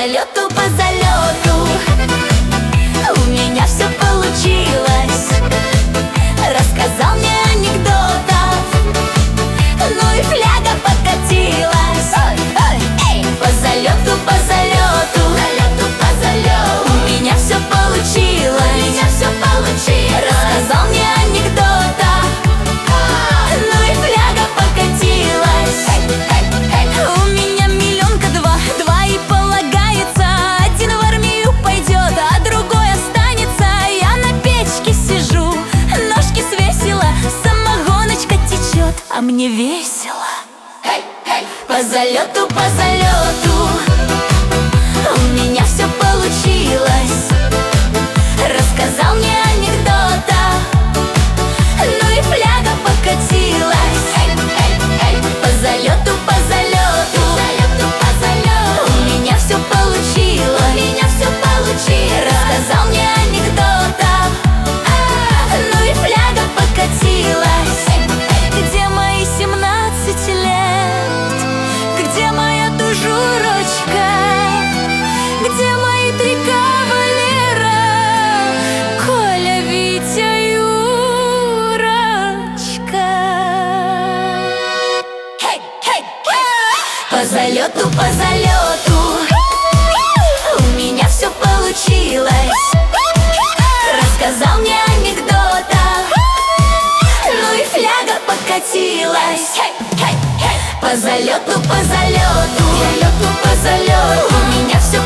залету, по залету у меня все получилось. Рассказал мне анекдотов, ну и фляга покатилась. По залету, по залету, по залету у меня все получилось. Рассказал мне анекдотов, ну и фляга покатилась. У меня миллионка два и полагается. Один в армию пойдет, а другой останется. Я на печке сижу, ножки свесила, самогоночка течет, а мне весело. По залету, у меня все получилось. Рассказал мне анекдотов, ну и фляга покатилась. По залету, у меня все получилось. Рассказал мне анекдотов, ну и фляга покатилась. Где мои 17 лет? Где моя тужурочка? Где мои 3 кавалера? Коля, Витя, Юрочка. По залету, у меня все получилось. Рассказал мне анекдотов, ну и фляга покатилась. По залету, у меня все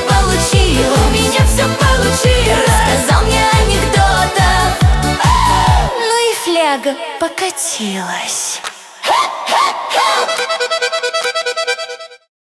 получилось. Рассказал мне анекдотов, ну и фляга покатилась.